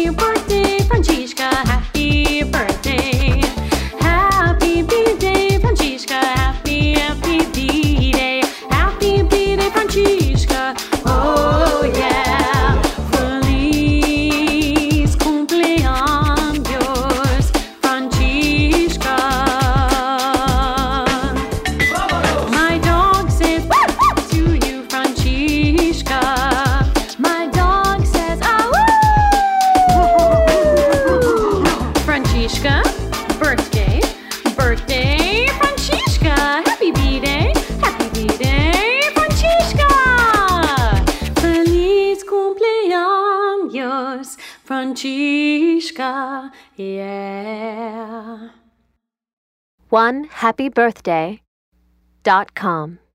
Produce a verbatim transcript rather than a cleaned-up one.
Happy birthday, Francesca. Happy birthday. Happy B-Day, Francesca. Happy, happy B-Day. Happy B-Day, Francesca. Oh yeah. Feliz cumpleaños, Francesca. My dog says to you, Francesca. My dog says ah woo. Francesca, birthday, birthday, Francesca. Happy B-Day, happy B-Day, Francesca. Feliz cumpleaños, Francesca. Yeah. one happy birthday dot com